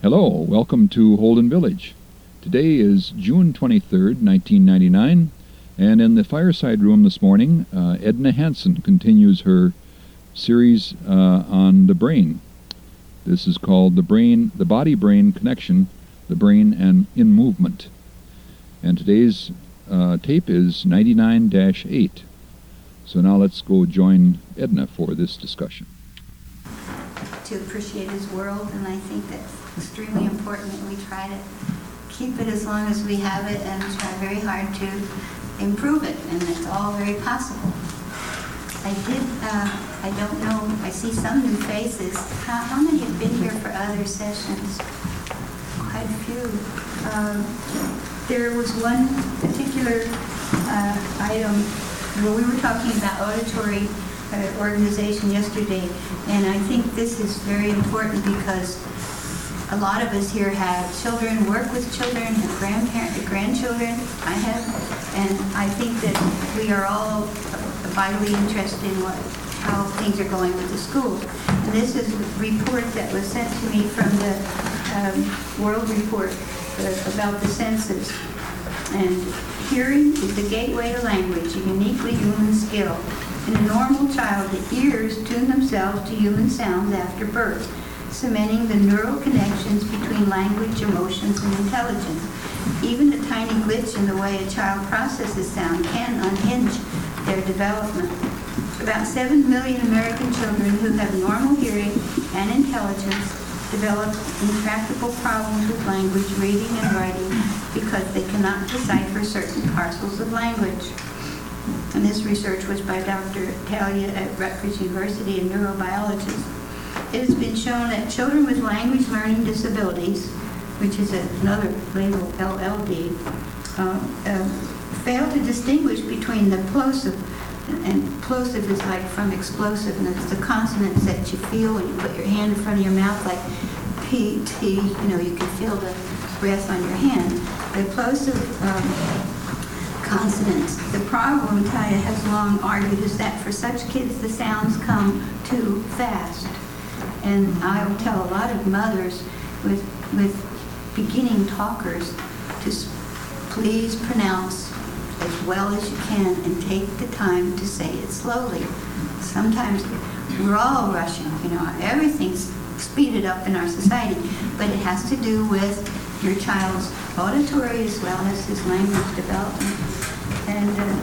Hello, welcome to Holden Village. Today is June 23rd, 1999, and in the fireside room this morning, Edna Hansen continues her series on the brain. This is called the body-brain connection, the brain and in movement. And today's tape is 99-8. So now let's go join Edna for this discussion. To appreciate his world, and I think that's extremely important that we try to keep it as long as we have it and try very hard to improve it, and it's all very possible. I don't know, I see some new faces. How many have been here for other sessions? Quite a few. There was one particular item where we were talking about auditory organization yesterday, and I think this is very important because a lot of us here have children, work with children, have grandchildren. I have, and I think that we are all vitally interested in how things are going with the schools. And this is a report that was sent to me from the World Report about the senses. And hearing is the gateway to language, a uniquely human skill. In a normal child, the ears tune themselves to human sounds after birth, cementing the neural connections between language, emotions, and intelligence. Even a tiny glitch in the way a child processes sound can unhinge their development. About 7 million American children who have normal hearing and intelligence develop intractable problems with language, reading, and writing because they cannot decipher certain parcels of language. And this research was by Dr. Talia at Rutgers University, a neurobiologist. It has been shown that children with language learning disabilities, which is another label, LLD, fail to distinguish between the plosive, and plosive is like from explosive, and it's the consonants that you feel when you put your hand in front of your mouth, like P, T, you can feel the breath on your hand. The plosive consonants. The problem, Talia has long argued, is that for such kids, the sounds come too fast. And I will tell a lot of mothers with beginning talkers to please pronounce as well as you can and take the time to say it slowly. Sometimes we're all rushing, everything's speeded up in our society, but it has to do with your child's auditory as well as his language development. And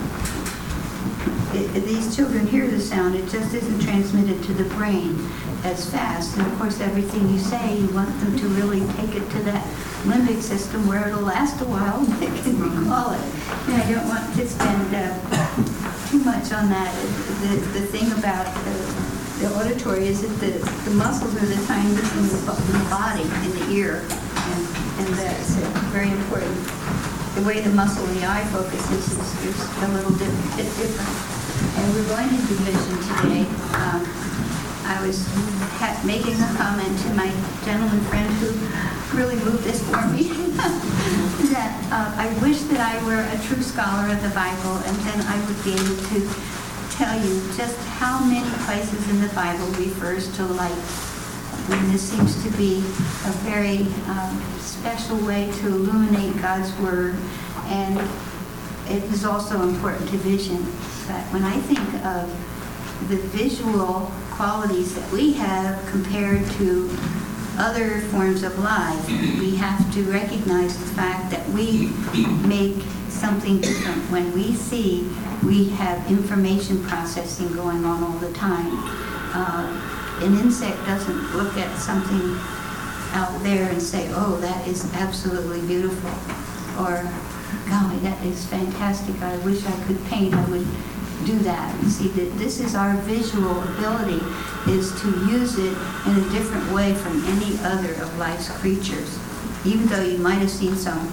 these children hear the sound, it just isn't transmitted to the brain as fast. And of course, everything you say, you want them to really take it to that limbic system where it'll last a while and they can recall it. And I don't want to spend too much on that. The thing about the auditory is that the muscles are the tiniest in the body, in the ear, and that's very important. The way the muscle in the eye focuses is a little bit different. And we're going into vision today. I was making a comment to my gentleman friend who really moved this for me, that I wish that I were a true scholar of the Bible, and then I would be able to tell you just how many places in the Bible refers to light. And this seems to be a very special way to illuminate God's Word, and it is also important to vision. But when I think of the visual qualities that we have compared to other forms of life, we have to recognize the fact that we make something different. When we see, we have information processing going on all the time. An insect doesn't look at something out there and say, oh, that is absolutely beautiful, or golly, that is fantastic, I wish I could paint, I would do that. You see, that this is our visual ability, is to use it in a different way from any other of life's creatures. Even though you might have seen some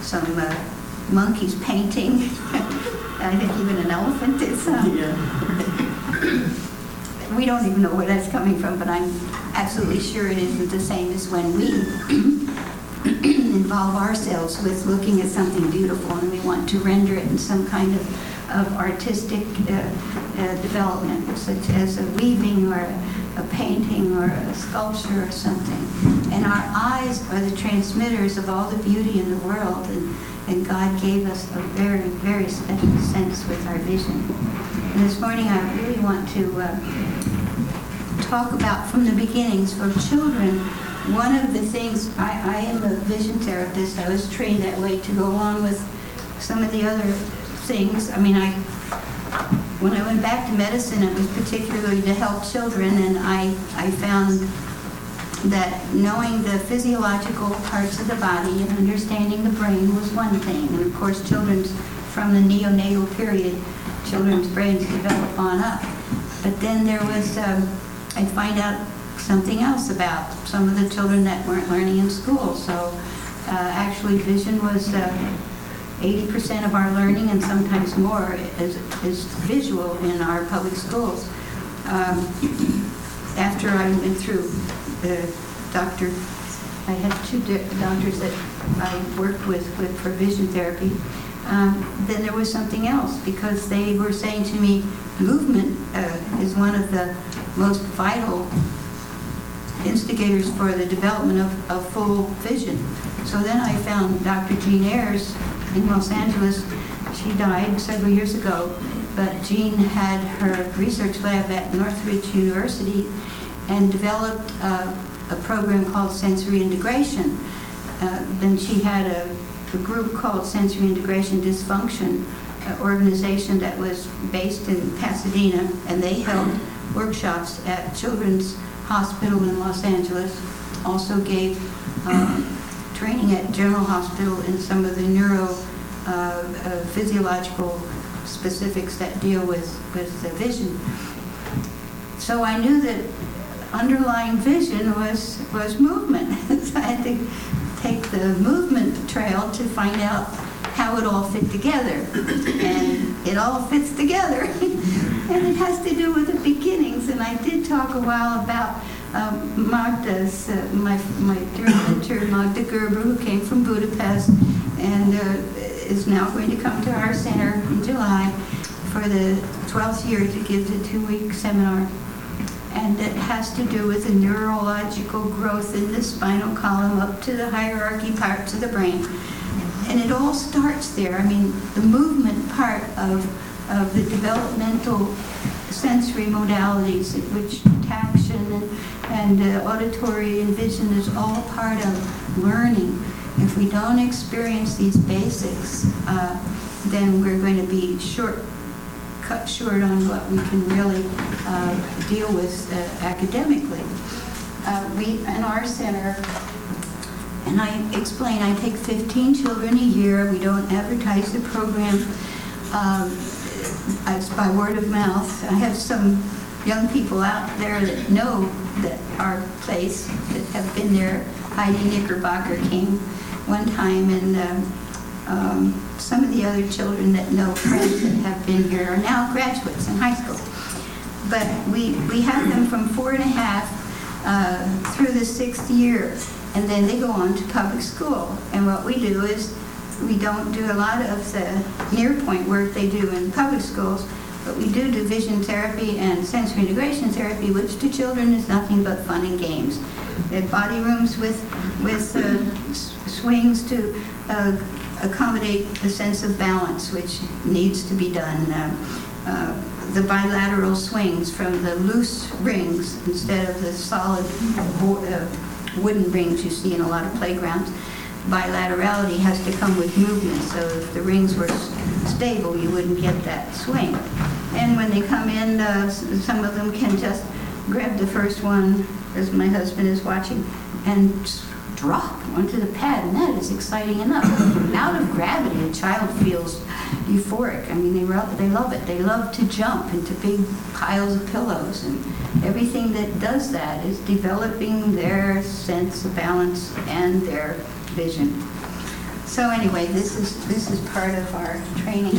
monkeys painting, I think even an elephant did some. Yeah. We don't even know where that's coming from, but I'm absolutely sure it isn't the same as when we involve ourselves with looking at something beautiful and we want to render it in some kind of artistic development, such as a weaving or a painting or a sculpture or something. And our eyes are the transmitters of all the beauty in the world, and God gave us a very, very special sense with our vision. And this morning I really want to talk about from the beginnings for children. One of the things, I am a vision therapist. I was trained that way to go along with some of the other things. I mean, when I went back to medicine, it was particularly to help children, and I found that knowing the physiological parts of the body and understanding the brain was one thing. And of course, from the neonatal period, children's brains develop on up. But then there was, I find out something else about some of the children that weren't learning in school. So actually vision was 80% of our learning, and sometimes more is visual in our public schools. After I went through I had two doctors that I worked with for vision therapy. Then there was something else, because they were saying to me, movement is one of the most vital instigators for the development of full vision. So then I found Dr. Jean Ayers in Los Angeles. She died several years ago, but Jean had her research lab at Northridge University and developed a program called sensory integration. Then she had a group called Sensory Integration Dysfunction, organization that was based in Pasadena, and they held workshops at Children's Hospital in Los Angeles. Also gave training at General Hospital in some of the physiological specifics that deal with the vision. So I knew that underlying vision was movement. So I had to take the movement trail to find out how it all fit together. And it all fits together. And it has to do with the beginnings. And I did talk a while about Magda's, my dear mentor, Magda Gerber, who came from Budapest and is now going to come to our center in July for the 12th year to give the 2-week seminar. And it has to do with the neurological growth in the spinal column up to the hierarchy parts of the brain. And it all starts there. I mean, the movement part of the developmental sensory modalities, which taction and auditory and vision is all part of learning. If we don't experience these basics, then we're going to be cut short on what we can really deal with academically. We, in our center, and I explain, I take 15 children a year. We don't advertise the program. It's by word of mouth. I have some young people out there that know that our place, that have been there. Heidi Knickerbocker came one time, and some of the other children that know friends that have been here are now graduates in high school. But we have them from 4 and a half through the 6th year, and then they go on to public school. And what we do is, we don't do a lot of the near-point work they do in public schools, but we do vision therapy and sensory integration therapy, which to children is nothing but fun and games. They have body rooms with swings to accommodate the sense of balance, which needs to be done. The bilateral swings from the loose rings instead of the solid wooden rings you see in a lot of playgrounds. Bilaterality has to come with movement, so if the rings were stable, you wouldn't get that swing. And when they come in, some of them can just grab the first one, as my husband is watching, and just drop onto the pad, and that is exciting enough. Out of gravity, a child feels euphoric. I mean, they love it. They love to jump into big piles of pillows, and everything that does that is developing their sense of balance and their vision. So anyway, this is part of our training.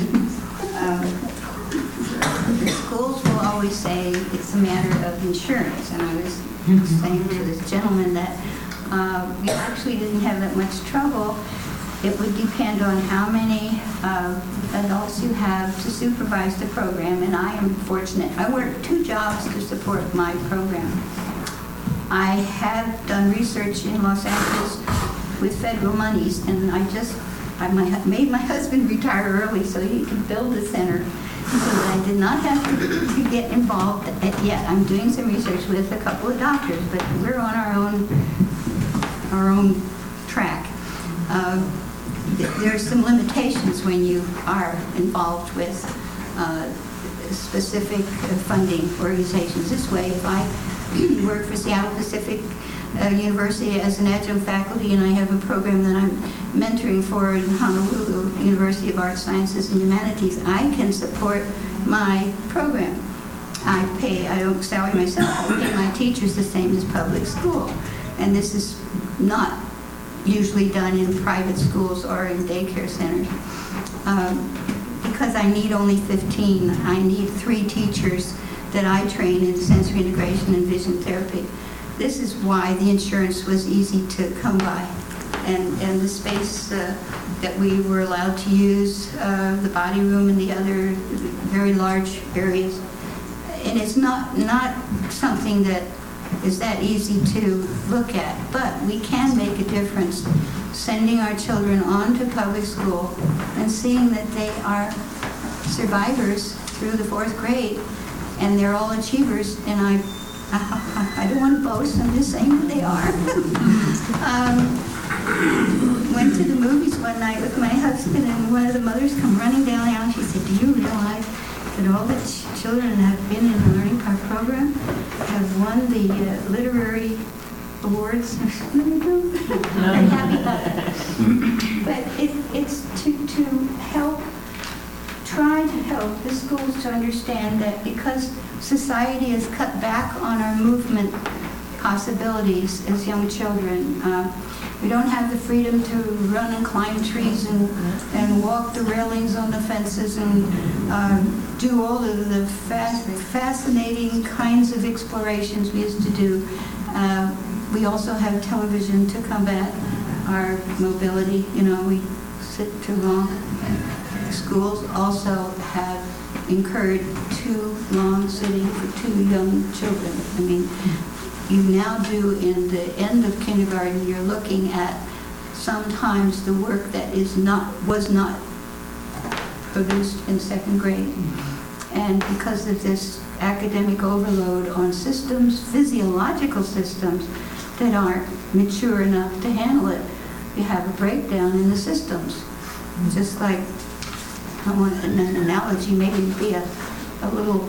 The schools will always say it's a matter of insurance, and I was saying to this gentleman that we actually didn't have that much trouble It would depend on how many adults you have to supervise the program, and I am fortunate. I work 2 jobs to support my program. I have done research in Los Angeles with federal monies, and I made my husband retire early so he could build a center. So that I did not have to get involved yet. I'm doing some research with a couple of doctors, but we're on our own track. There are some limitations when you are involved with specific funding organizations. This way, if I work for Seattle Pacific University as an adjunct faculty, and I have a program that I'm mentoring for in Honolulu University of Arts, Sciences, and Humanities, I can support my program. I don't salary myself, I pay my teachers the same as public school. And this is not usually done in private schools or in daycare centers. Because I need only 15, I need 3 teachers that I train in sensory integration and vision therapy. This is why the insurance was easy to come by. And the space that we were allowed to use, the body room and the other very large areas. And it's not something that is that easy to look at, but we can make a difference sending our children on to public school and seeing that they are survivors through the 4th grade, and they're all achievers, and I don't want to boast, I'm just saying that they are. Went to the movies one night with my husband, and one of the mothers come running down the aisle, and she said, "Do you realize that all the children that have been in the Learning Park program have won the literary awards?" I'm happy about that. But it's to help, try to help the schools to understand that because society has cut back on our movement possibilities as young children, we don't have the freedom to run and climb trees and walk the railings on the fences and do all of the fascinating kinds of explorations we used to do. We also have television to combat our mobility. We sit too long. Schools also have incurred too long sitting for 2 young children. I mean, you now do in the end of kindergarten, you're looking at sometimes the work that was not produced in 2nd grade. And because of this academic overload on systems, physiological systems that aren't mature enough to handle it, you have a breakdown in the systems. Just like, I want an analogy, maybe be a little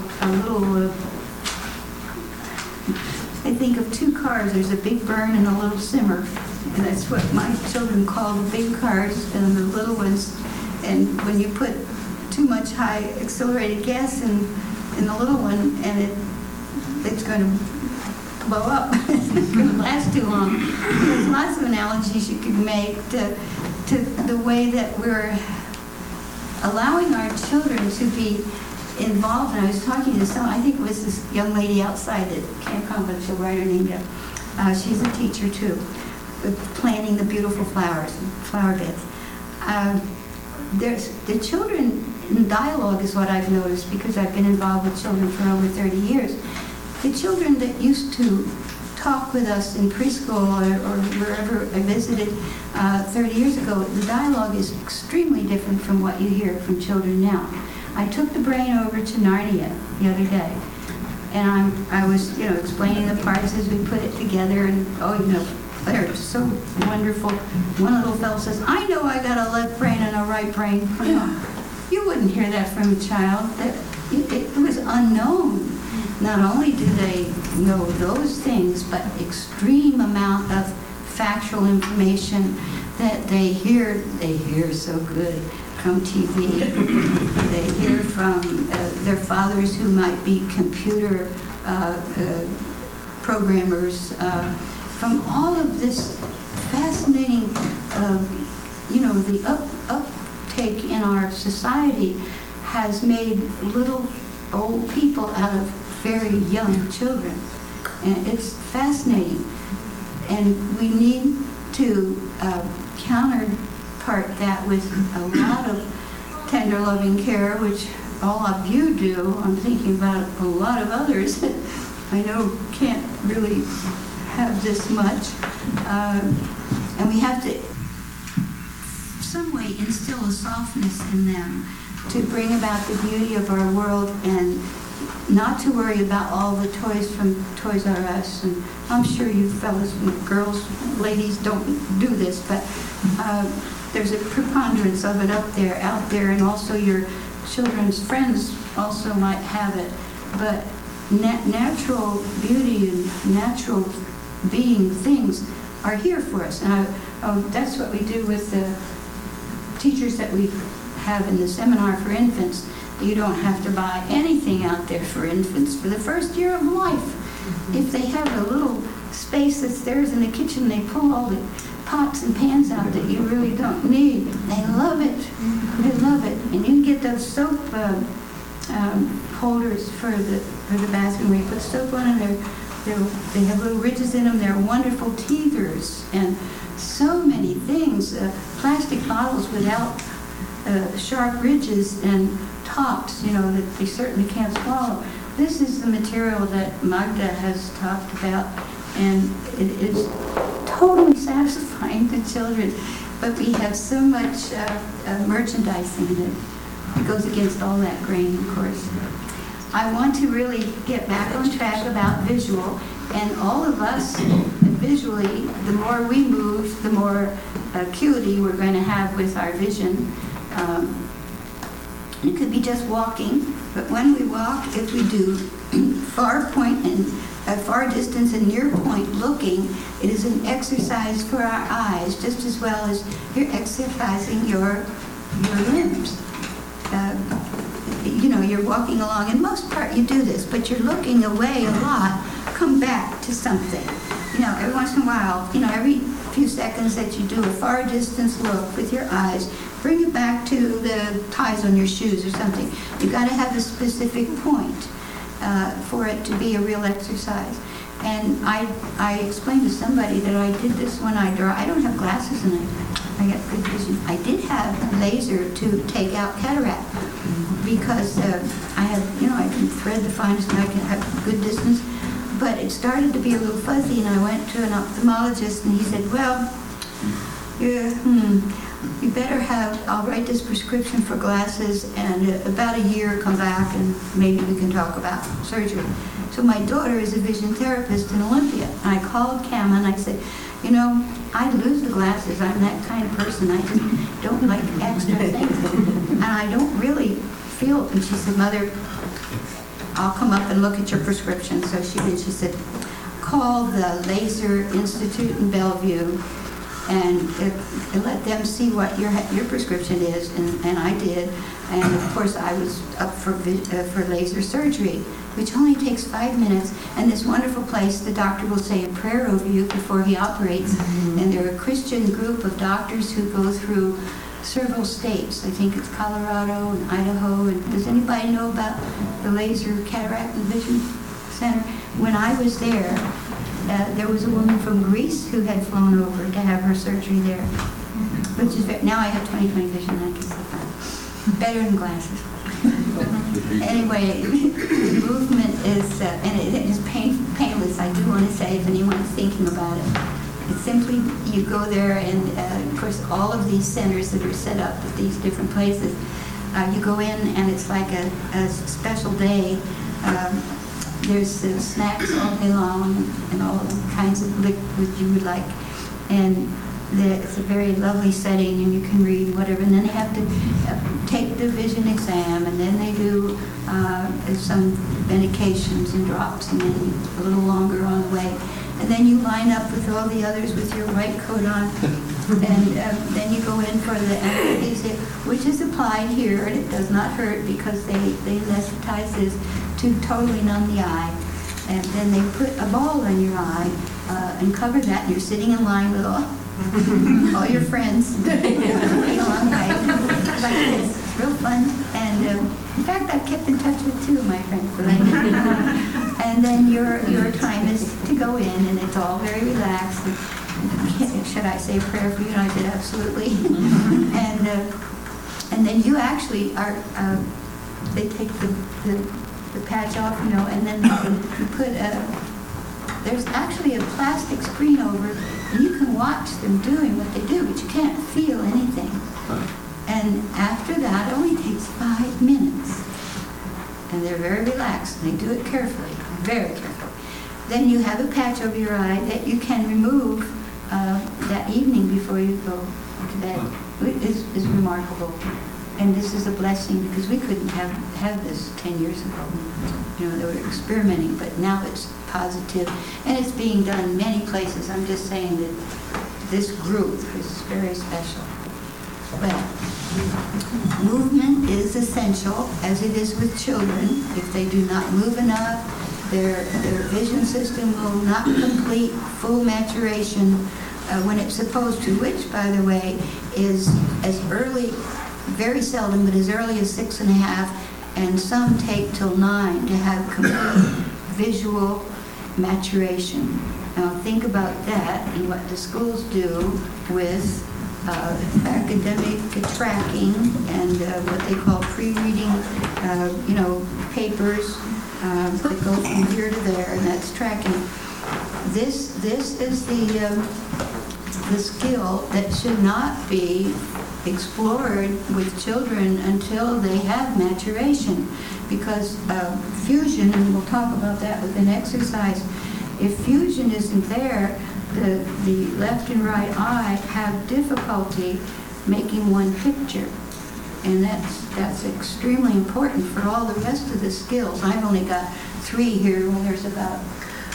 I think of 2 cars. There's a big burn and a little simmer. And that's what my children call the big cars and the little ones. And when you put too much high accelerated gas in the little one, and it's going to blow up. It's not going to last too long. There's lots of analogies you could make to the way that we're allowing our children to be involved. And I was talking to I think it was this young lady outside that can't come, but she'll write her name down. She's a teacher too, planting the beautiful flowers, flower beds. There's the children in dialogue is what I've noticed, because I've been involved with children for over 30 years. The children that used to talk with us in preschool or wherever I visited 30 years ago, the dialogue is extremely different from what you hear from children now. I took the brain over to Narnia the other day, and I was, explaining the parts as we put it together, and they're so wonderful. One little fellow says, "I know I got a left brain and a right brain." You wouldn't hear that from a child. It was unknown. Not only do they know those things, but extreme amount of factual information that they hear so good from TV. They hear from their fathers who might be computer programmers, from all of this fascinating, the uptake in our society has made little old people out of very young children. And it's fascinating. And we need to counter part that with a lot of tender loving care, which all of you do. I'm thinking about a lot of others that I know can't really have this much. And we have to, some way, instill a softness in them to bring about the beauty of our world and not to worry about all the toys from Toys R Us. And I'm sure you fellas, girls, ladies don't do this, but there's a preponderance of it out there, and also your children's friends also might have it. But natural beauty and natural being things are here for us. And that's what we do with the teachers that we have in the seminar for infants. You don't have to buy anything out there for infants for the first year of life. If they have a little space that's theirs in the kitchen, they pull all the pots and pans out that you really don't need. They love it. They love it. And you can get those soap holders for the bathroom where you put soap on, and they have little ridges in them. They're wonderful teethers and so many things. Plastic bottles without sharp ridges and tops, that they certainly can't swallow. This is the material that Magda has talked about, and it is totally satisfying to children. But we have so much merchandising that it goes against all that grain, of course. I want to really get back on track about visual, and all of us visually, the more we move, the more acuity we're going to have with our vision. It could be just walking, but when we walk, if we do far point and far distance and near point looking, it is an exercise for our eyes, just as well as you're exercising your limbs. You're walking along, and most part you do this, but you're looking away a lot. Come back to something. Every once in a while, every few seconds that you do a far distance look with your eyes, bring it back to the ties on your shoes or something. You've got to have a specific point for it to be a real exercise. And I explained to somebody that I did this when I draw. I don't have glasses and I got good vision. I did have a laser to take out cataract because I can thread the finest and I can have good distance. But it started to be a little fuzzy, and I went to an ophthalmologist, and he said, well, you better I'll write this prescription for glasses, and about a year come back, and maybe we can talk about surgery. So my daughter is a vision therapist in Olympia. And I called Kama, and I said, I'd lose the glasses. I'm that kind of person. I just don't like extra things. And I don't really feel, and she said, Mother, I'll come up and look at your prescription. So she did. She said, call the Laser Institute in Bellevue and let them see what your prescription is. And I did. And of course, I was up for laser surgery, which only takes 5 minutes. And this wonderful place, the doctor will say a prayer over you before he operates. Mm-hmm. And they're a Christian group of doctors who go through several states. I think it's Colorado and Idaho. And does anybody know about the Laser Cataract and Vision Center? When I was there was a woman from Greece who had flown over to have her surgery there. Which is now I have 20/20 vision. I can see that. Better than glasses. Anyway, the movement is, and it is painless. I do want to say, if anyone's thinking about it. It's simply, you go there, and of course, all of these centers that are set up at these different places, you go in, and it's like a special day. There's snacks all day long, and all kinds of liquids you would like. And it's a very lovely setting, and you can read whatever. And then they have to take the vision exam, and then they do some medications and drops, and then a little longer on the way. And then you line up with all the others with your white coat on, and then you go in for the anesthesia, which is applied here, and it does not hurt because they anesthetize this to totally numb the eye. And then they put a ball in your eye and cover that, and you're sitting in line with all your friends. Like this. It's real fun. And in fact, I've kept in touch with 2 of my friends. And then your time is to go in, and it's all very relaxed. And said, I say a prayer for you, and I did absolutely. And then you actually are, they take the patch off, you know, and then you put there's actually a plastic screen over it, and you can watch them doing what they do, but you can't feel anything. And after that, it only takes 5 minutes. And they're very relaxed, and they do it carefully, very carefully. Then you have a patch over your eye that you can remove that evening before you go to bed. It is remarkable. And this is a blessing, because we couldn't have this 10 years ago. You know, they were experimenting, but now it's positive, and it's being done in many places. I'm just saying that this group is very special. Well, movement is essential, as it is with children. If they do not move enough, their vision system will not complete full maturation when it's supposed to, which, by the way, is as early, very seldom, but as early as 6.5, and some take till 9 to have complete visual maturation. Now think about that and what the schools do with academic tracking and what they call pre-reading, you know, papers that go from here to there, and that's tracking. This is the skill that should not be explored with children until they have maturation, because fusion, and we'll talk about that with an exercise, if fusion isn't there, the left and right eye have difficulty making one picture, and that's extremely important for all the rest of the skills. I've only got 3 here, when there's about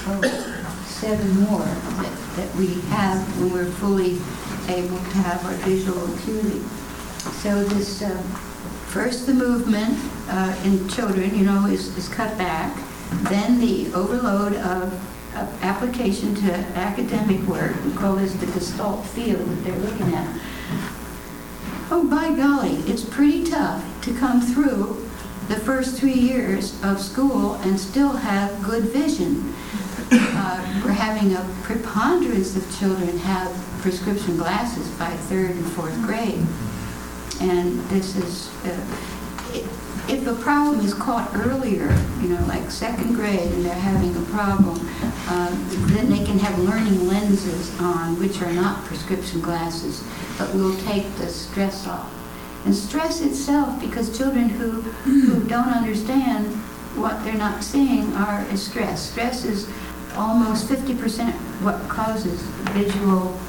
7 more that we have when we're fully able to have our visual acuity. So this first, the movement in children, you know, is cut back. Then the overload of application to academic work, we call this the Gestalt field that they're looking at. Oh, by golly, it's pretty tough to come through the first 3 years of school and still have good vision. We're having a preponderance of children have prescription glasses by 3rd and 4th grade. And this is, if a problem is caught earlier, you know, like 2nd grade, and they're having a problem, then they can have learning lenses on, which are not prescription glasses, but will take the stress off. And stress itself, because children who don't understand what they're not seeing are stress. Stress is almost 50% what causes visual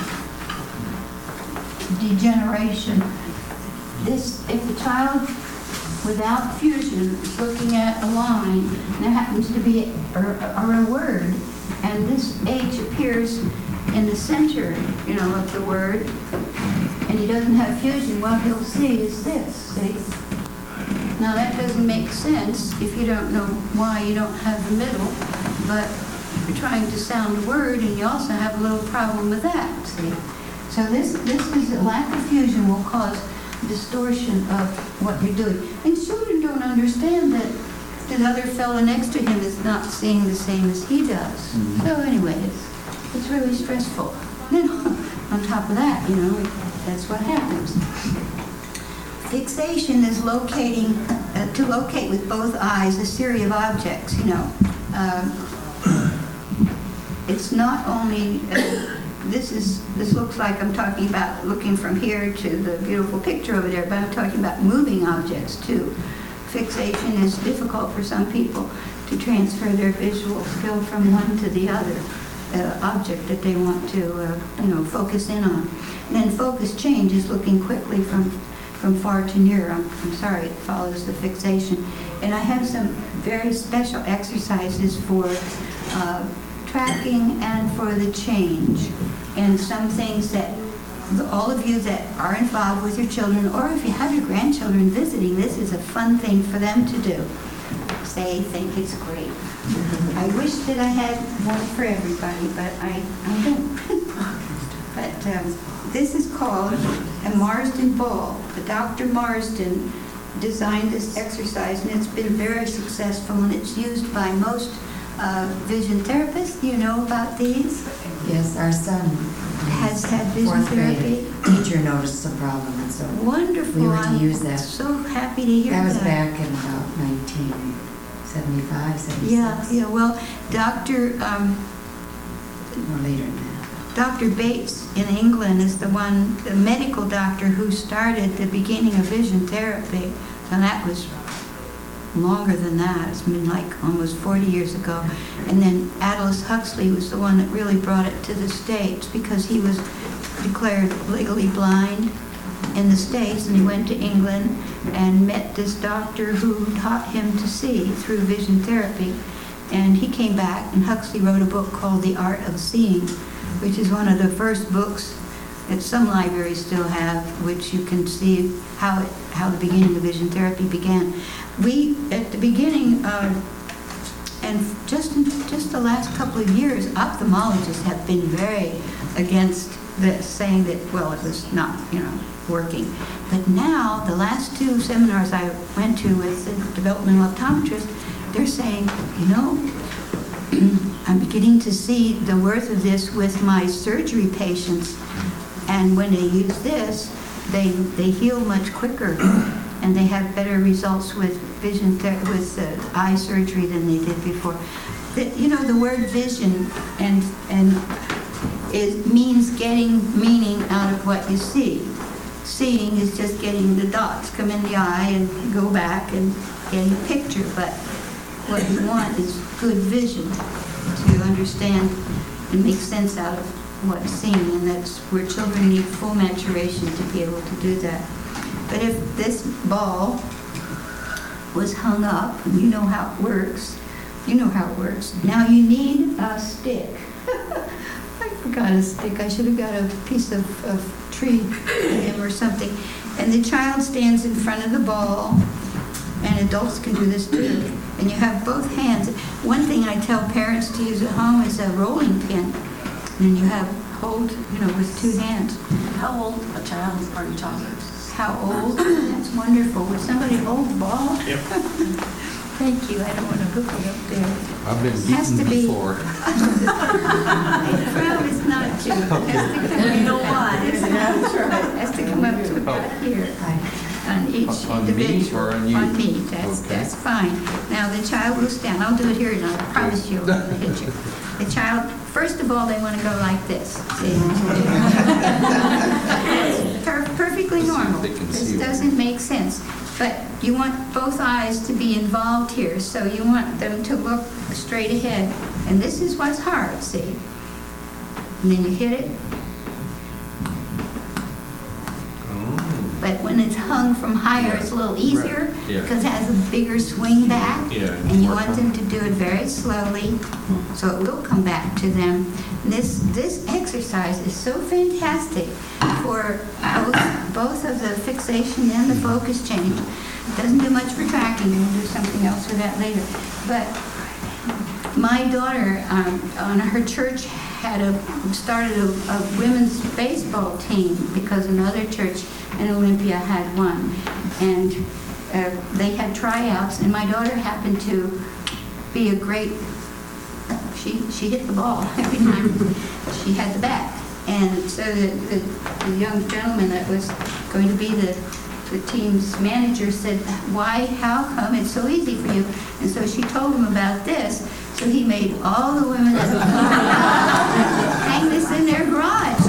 degeneration. If a child without fusion is looking at a line, and there happens to be a word, and this H appears in the center, you know, of the word, and he doesn't have fusion, what he'll see is this, see? Now that doesn't make sense if you don't know why you don't have the middle, but you're trying to sound a word, and you also have a little problem with that, see? So this is a lack of fusion will cause distortion of what you're doing. And children don't understand that the other fellow next to him is not seeing the same as he does. Mm-hmm. So anyway, it's really stressful. Then on top of that, you know, that's what happens. Fixation is locating, to locate with both eyes a series of objects, you know. It's not only, this looks like I'm talking about looking from here to the beautiful picture over there, but I'm talking about moving objects too. Fixation is difficult for some people to transfer their visual skill from one to the other object that they want to, focus in on. And then focus change is looking quickly from far to near. I'm sorry, it follows the fixation. And I have some very special exercises for tracking and for the change. And some things that all of you that are involved with your children, or if you have your grandchildren visiting, this is a fun thing for them to do. They think it's great. I wish that I had one for everybody, but I don't. But this is called a Marsden ball. Dr. Marsden designed this exercise, and it's been very successful, and it's used by most vision therapists. Do you know about these? Yes, our son has has had vision Fourth therapy? grade teacher noticed the problem, and so Wonderful. we were to use I'm that. so happy to hear that. That was back in about 1975, 76. Yeah, well, Or later than that. Dr. Bates in England is the medical doctor who started the beginning of vision therapy. And that was longer than that. It's been like almost 40 years ago. And then Aldous Huxley was the one that really brought it to the States because he was declared legally blind in the States, and he went to England and met this doctor who taught him to see through vision therapy. And he came back, and Huxley wrote a book called The Art of Seeing, which is one of the first books that some libraries still have, which you can see how the beginning of vision therapy began. We, at the beginning, and just the last couple of years, ophthalmologists have been very against this, saying that, well, it was not, working. But now, the last two seminars I went to with the developmental optometrist, they're saying, I'm beginning to see the worth of this with my surgery patients. And when they use this, they heal much quicker, and they have better results with with eye surgery than they did before. The word vision and it means getting meaning out of what you see. Seeing is just getting the dots come in the eye and go back and getting a picture. But what you want is good vision to understand and make sense out of what's seen, and that's where children need full maturation to be able to do that. But if this ball was hung up, and you know how it works, now you need a stick. I forgot a stick. I should have got a piece of tree limb or something. And the child stands in front of the ball, and adults can do this too. And you have both hands. One thing I tell parents to use at home is a rolling pin. And you hold, with two hands. How old a child are you talking? How old? That's wonderful. Would somebody hold the ball? Yep. Thank you. I don't want to hook it up there. I've been Has to beaten be. before. Promise not to. You know why? Has to come up to about here. On each On me individual. or on you? On me. That's fine. Now the child will stand. I'll do it here, and I promise you, I'll hit you. The child, first of all, they want to go like this. See? It's perfectly normal. This doesn't make sense. But you want both eyes to be involved here, so you want them to look straight ahead. And this is what's hard, see? And then you hit it. But when it's hung from higher, it's a little easier because it has a bigger swing back. And you want them to do it very slowly, so it will come back to them. This exercise is so fantastic for both of the fixation and the focus change. It doesn't do much for tracking. We'll do something else with that later. But my daughter on her church started a women's baseball team because another church in Olympia had one, and they had tryouts, and my daughter happened to be a great, she hit the ball every time she had the bat. And so the young gentleman that was going to be the team's manager said, how come it's so easy for you? And so she told him about this. So he made all the women at the hang this in their garage.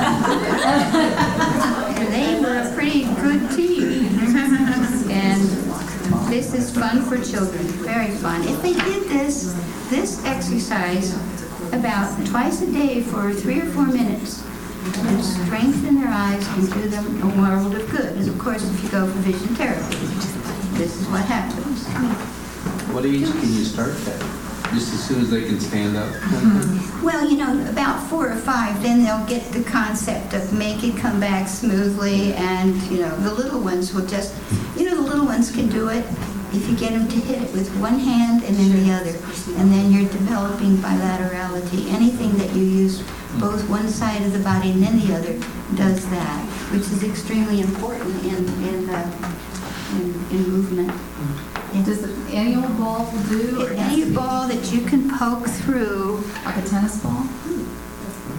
And they were a pretty good team. And this is fun for children, very fun. If they did this exercise about twice a day for 3 or 4 minutes, it would strengthen their eyes and do them a world of good. And of course, if you go for vision therapy, this is what happens. What age can you start that? Just as soon as they can stand up? Well, about 4 or 5, then they'll get the concept of make it come back smoothly, and, the little ones will just, the little ones can do it if you get them to hit it with one hand and then the other, and then you're developing bilaterality. Anything that you use both one side of the body and then the other does that, which is extremely important in movement. Does any old ball do? Or any ball that you can poke through. Like a tennis ball?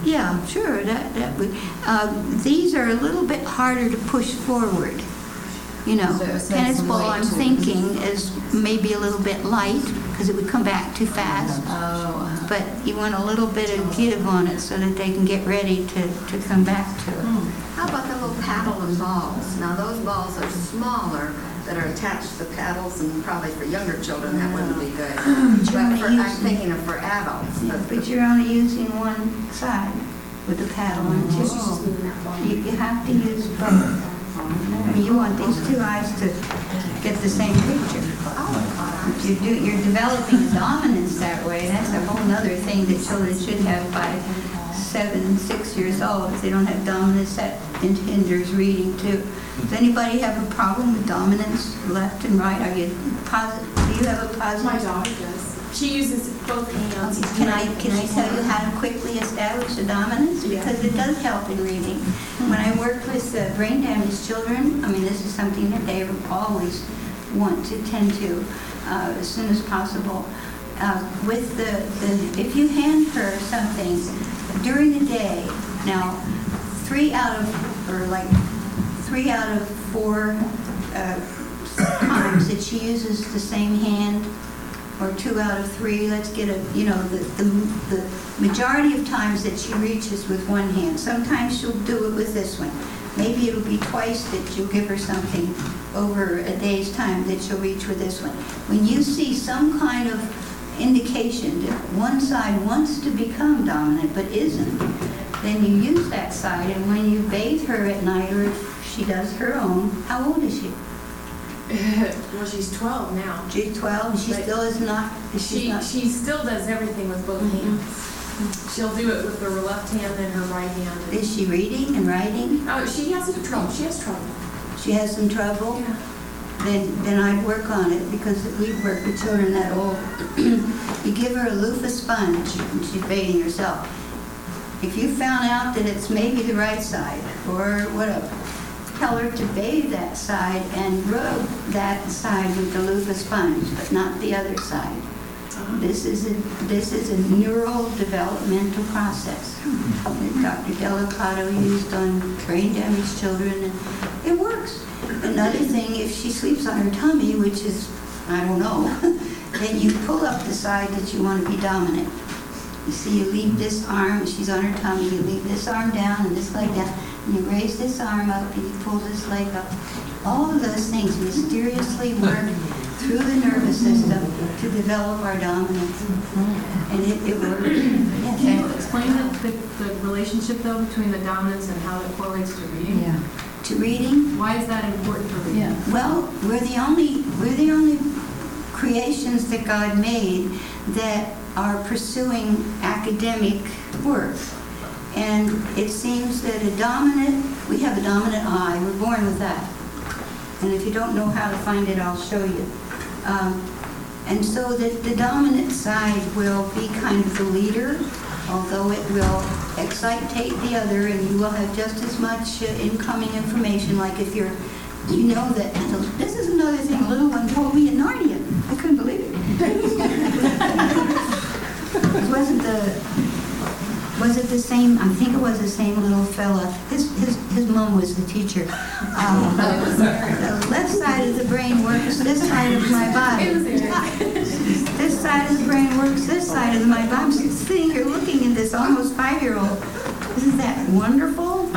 Yeah, sure, that would, these are a little bit harder to push forward. You know, So it's tennis some ball, weight I'm to it. thinking, is maybe a little bit light, because it would come back too fast. Oh, But you want a little bit of give on it so that they can get ready to come back to it. How about the little paddle and balls? Now, those balls are smaller that are attached to the paddles, and probably for younger children, that wouldn't be good. But I'm thinking of for adults. But you're only using one side with the paddle, aren't you? You have to use both. I mean, you want these two eyes to get the same picture. You're developing dominance that way. That's a whole other thing that children should have by 6 years old. If they don't have dominance, that hinders reading too. Does anybody have a problem with dominance, left and right? Are you positive? Do you have a positive? My daughter does. She uses both hands. Can I tell you how to quickly establish a dominance? Because it does help in reading. When I worked with brain damaged children, I mean, this is something that they always want to tend to as soon as possible. With if you hand her something during the day, now 3 out of 4 times that she uses the same hand, or 2 out of 3, let's get the majority of times that she reaches with one hand. Sometimes she'll do it with this one. Maybe it'll be twice that you'll give her something over a day's time that she'll reach with this one. When you see some kind of indication that one side wants to become dominant but isn't, then you use that side, and when you bathe her at night, or if she does her own, how old is she? Well, she's 12 now. She's 12, she But still is not, She still does everything with both hands. She'll do it with her left hand and her right hand. Is she reading and writing? Oh, she has trouble. She has trouble. She has some trouble? Yeah. Then I'd work on it, because we've worked with children that old. You give her a loofah sponge and she's bathing herself. If you found out that it's maybe the right side or whatever, tell her to bathe that side and rub that side with the loofah sponge, but not the other side. This is a neural developmental process that Dr. Delicato used on brain damaged children, and it works. Another thing, if she sleeps on her tummy, which is, I don't know, then you pull up the side that you want to be dominant. You see, you leave this arm, she's on her tummy, you leave this arm down and this leg down, and you raise this arm up and you pull this leg up. All of those things mysteriously work through the nervous system to develop our dominance. And it works. Yes. Can you explain the relationship, though, between the dominance and how it correlates to reading? yeah. To reading, Why is that important for reading? Yeah. well, we're the only creations that God made that are pursuing academic work. And it seems that we have a dominant eye. We're born with that. And if you don't know how to find it, I'll show you. And so that the dominant side will be kind of the leader, although it will excitate the other, and you will have just as much incoming information. Like if you know that, this is another thing a little one told me in Narnia. I couldn't believe it. Was it the same? I think it was the same little fella. His mom was the teacher. The left side of the brain works this side of my body. This side of the brain works this side of my body. I'm sitting here looking at this almost 5-year-old. Isn't that wonderful?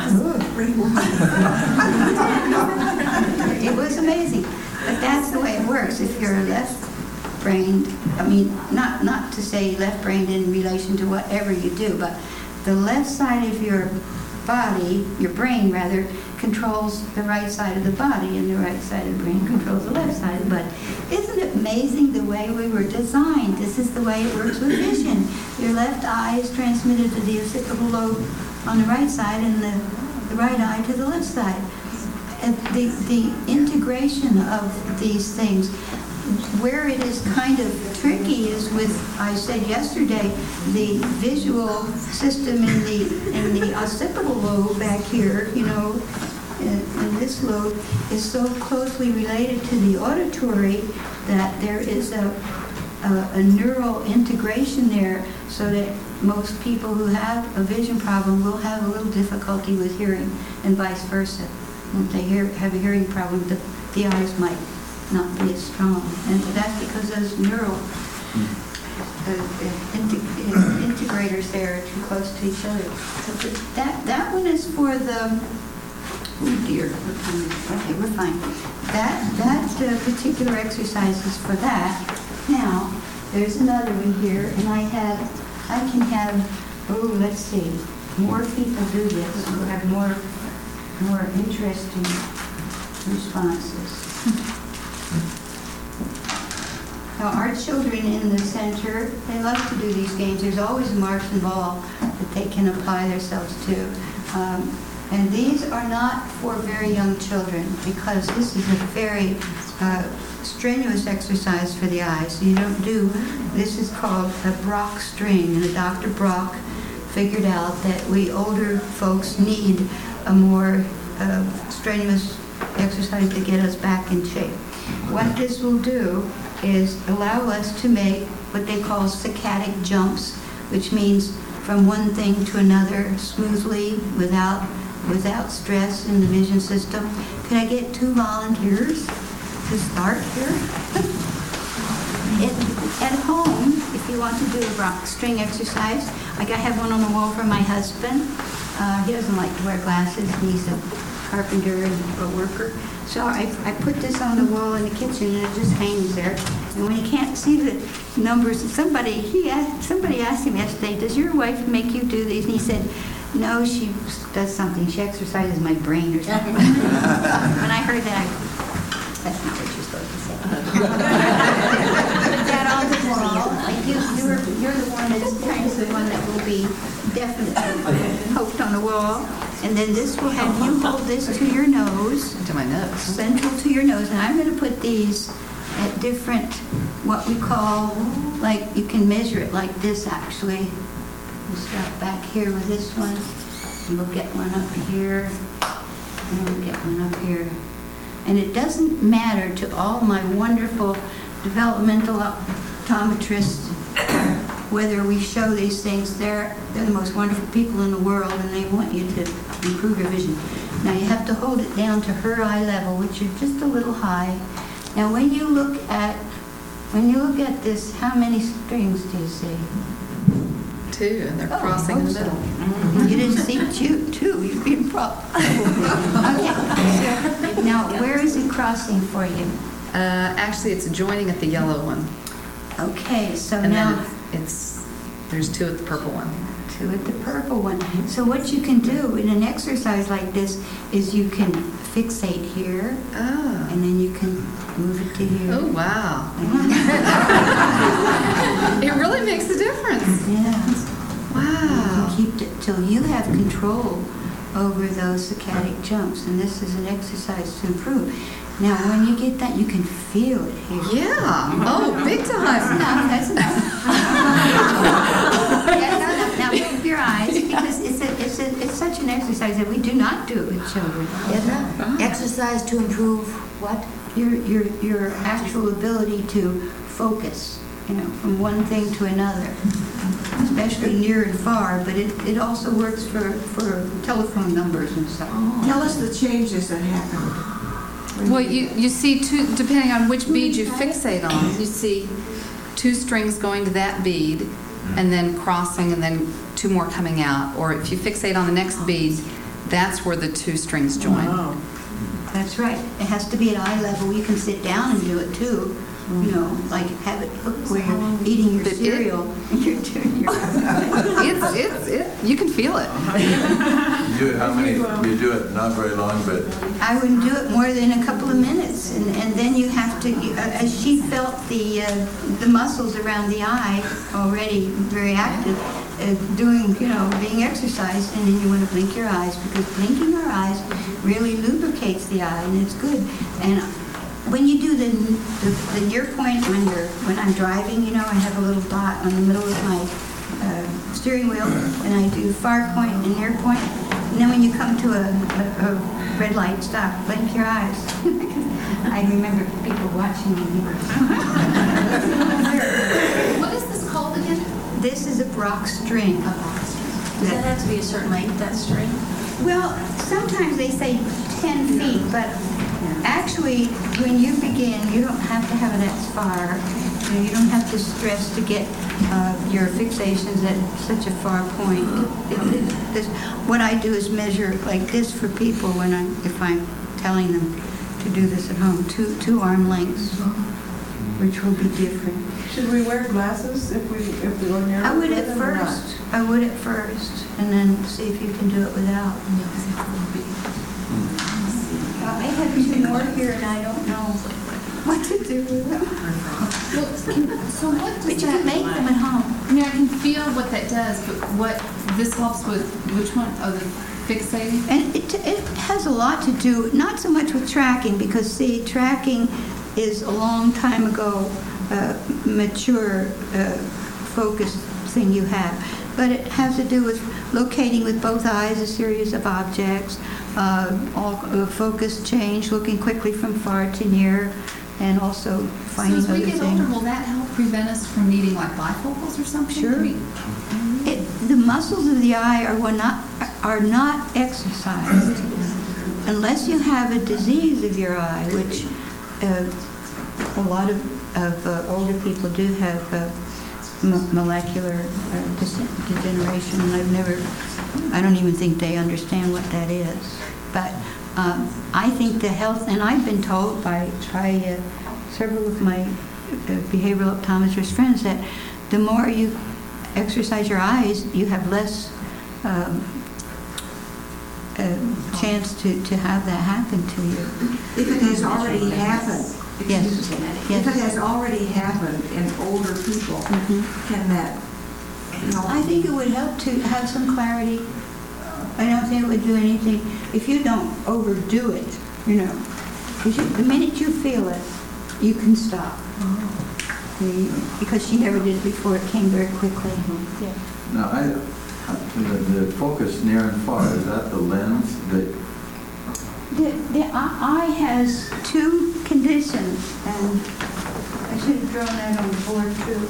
It was amazing. But that's the way it works. If you're left-brained, I mean, not to say left-brained in relation to whatever you do, but the left side of your body, your brain rather, controls the right side of the body, and the right side of the brain controls the left side of the body. Isn't it amazing the way we were designed? This is the way it works with vision. Your left eye is transmitted to the occipital lobe on the right side, and the right eye to the left side. And the integration of these things, where it is kind of tricky is with, I said yesterday, the visual system in the occipital lobe back here, in this lobe, is so closely related to the auditory that there is a neural integration there, so that most people who have a vision problem will have a little difficulty with hearing, and vice versa. If they have a hearing problem, the eyes might not be as strong. And that's because those neural integrators there are too close to each other. So that one is for the, oh dear, okay, we're fine. That particular exercise is for that. Now, there's another one here, and I can have, oh, let's see, more people do this. We'll have more interesting responses. Now, our children in the center, they love to do these games. There's always a marks and ball that they can apply themselves to. And these are not for very young children because this is a very strenuous exercise for the eyes. So you don't do, this is called a Brock string, and Dr. Brock figured out that we older folks need a more strenuous exercise to get us back in shape. What this will do is allow us to make what they call saccadic jumps, which means from one thing to another smoothly without stress in the vision system. Can I get 2 volunteers to start here? At home, if you want to do a rock string exercise, I have one on the wall for my husband. He doesn't like to wear glasses. He's a carpenter and a worker. So I put this on the wall in the kitchen, and it just hangs there. And when he can't see the numbers, somebody asked him yesterday, "Does your wife make you do these?" And he said, "No, she does something. She exercises my brain or something." When I heard that, that's not what you're supposed to say. Put that on the wall. You're the one that's kind of the one that will be definitely poked on the wall. And then this will have you hold this to your nose. To my nose. Central to your nose. And I'm going to put these at different, what we call, like you can measure it like this actually. We'll start back here with this one. And we'll get one up here. And we'll get one up here. And it doesn't matter to all my wonderful developmental optometrists whether we show these things. They're the most wonderful people in the world, and they want you to improve your vision. Now you have to hold it down to her eye level, which is just a little high. Now when you look at this, how many strings do you see? 2, and they're crossing in the middle. Mm-hmm. You didn't see 2. You've been Okay. So, now where is it crossing for you? Actually, it's joining at the yellow one. Okay, so And now then there's 2 at the purple one. 2 at the purple one. So what you can do in an exercise like this is you can fixate here, Oh. and then you can move it to here. Oh, wow. It really makes a difference. Yeah. Wow. You can keep it till you have control over those saccadic jumps, and this is an exercise to improve. Now, when you get that, you can feel it here. Yeah. Oh, big time. That's enough. Now move your eyes, because it's such an exercise that we do not do it with children. Exercise to improve what? Your actual ability to focus, from one thing to another, especially near and far. But it also works for telephone numbers and stuff. Tell us the changes that happened. Well, you see 2, depending on which bead you fixate on, you see 2 strings going to that bead and then crossing and then 2 more coming out. Or if you fixate on the next bead, that's where the 2 strings join. Oh. That's right. It has to be at eye level. You can sit down and do it too. Like have it look where you're eating your cereal and you're doing your. You can feel it. You do it how many? You do it not very long, but I wouldn't do it more than a couple of minutes, and then you have to. As she felt the muscles around the eye already very active, being exercised, and then you want to blink your eyes, because blinking your eyes really lubricates the eye, and it's good. And when you do the near point when I'm driving, I have a little dot on the middle of my steering wheel, and I do far point and near point. And then when you come to a red light, stop, blink your eyes. I remember people watching me. What is this called again? This is a Brock string. Does that have to be a certain length, that string? Well, sometimes they say 10 feet, but actually, when you begin, you don't have to have it that far. You don't have to stress to get your fixations at such a far point. What I do is measure like this for people if I'm telling them to do this at home, two arm lengths, which will be different. Should we wear glasses if we ordinarily I would wear at them or not? first. I would at first, and then see if you can do it without. I have two more here, and I don't know what to do with them. So what does But you that can make them at home. I mean, I can feel what that does, but what this helps with, which one? Oh, the fixating? And it has a lot to do, not so much with tracking, because see, tracking is a long time ago, mature, focused thing you have. But it has to do with locating with both eyes a series of objects, focus change, looking quickly from far to near, and also finding other So as we things. get older, will that help prevent us from needing like bifocals or something? Sure. I mean, The muscles of the eye are not exercised unless you have a disease of your eye, which a lot of older people do have molecular degeneration, and I don't even think they understand what that is. But I think the health, and I've been told by several of my behavioral optometrist friends that the more you exercise your eyes, you have less chance to have that happen to you. If it has already happened. Yes. If it has already happened in older people, can that help? I think it would help to have some clarity. I don't think it would do anything if you don't overdo it, the minute you feel it, you can stop. Because she never did it before, it came very quickly. Yeah. Now, the focus near and far, is that the lens that? The eye has two conditions, and I should have drawn that on the board too.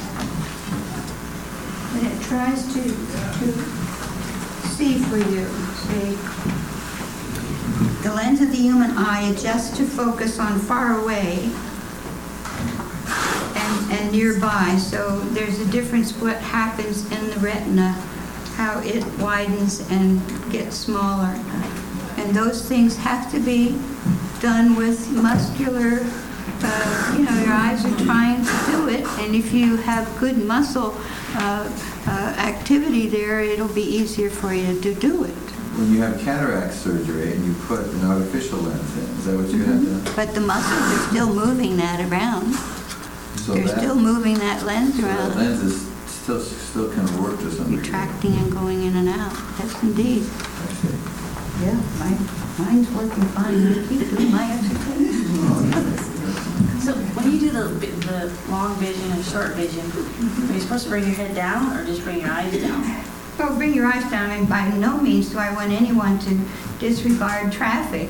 And it tries to see for you. See, the lens of the human eye adjusts to focus on far away and nearby. So there's a difference what happens in the retina, how it widens and gets smaller. And those things have to be done with muscular, your eyes are trying to do it. And if you have good muscle activity there, it'll be easier for you to do it. When you have cataract surgery and you put an artificial lens in, is that what you have to? But the muscles are still moving that around. So They're still moving that lens so around. that lens is still kind of work to some degree. Retracting and going in and out. Yes, indeed. I see. Yeah, mine's working fine. I keep doing my exercise. So when you do the long vision and short vision, are you supposed to bring your head down or just bring your eyes down? Oh, bring your eyes down, and by no means do I want anyone to disregard traffic.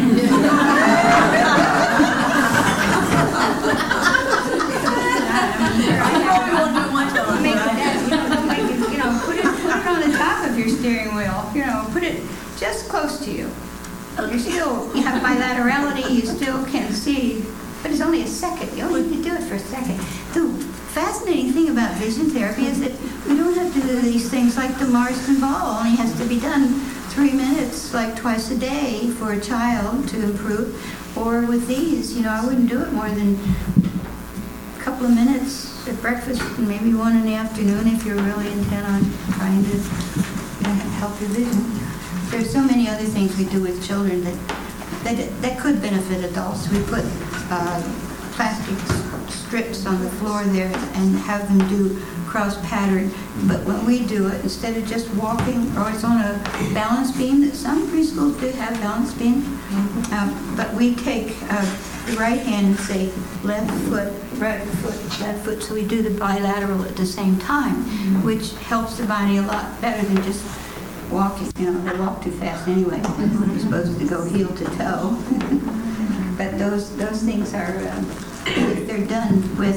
Put it on the top of your steering wheel. Put it just close to you. You have bilaterality. You still can see, but it's only a second. You only need to do it for a second. The fascinating thing about vision therapy is that we don't have to do these things like the Marsden ball. Only has to be done 3 minutes, like twice a day, for a child to improve. Or with these, I wouldn't do it more than a couple of minutes at breakfast, and maybe one in the afternoon if you're really intent on trying to help your vision. There's so many other things we do with children that could benefit adults. We put plastic strips on the floor there and have them do cross pattern. But when we do it, instead of just walking, or it's on a balance beam, that some preschools do have balance beam, but we take the right hand and say left foot, right foot, left foot, so we do the bilateral at the same time, which helps the body a lot better than just walking. They walk too fast anyway. You're supposed to go heel to toe. But those things are, if they're done with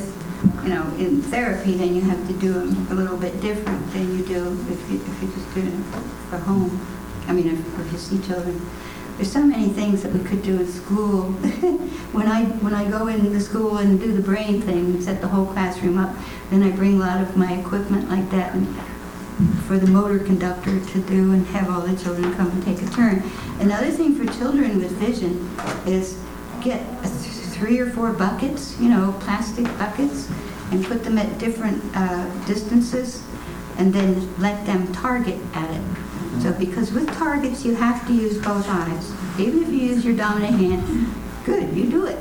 in therapy, then you have to do them a little bit different than you do if you just do it for home. I mean, if you see children. There's so many things that we could do in school. when I go into the school and do the brain thing and set the whole classroom up, then I bring a lot of my equipment like that and for the motor conductor to do and have all the children come and take a turn. Another thing for children with vision is get 3 or 4 buckets, plastic buckets, and put them at different distances and then let them target at it. So because with targets you have to use both eyes. Even if you use your dominant hand, good, you do it.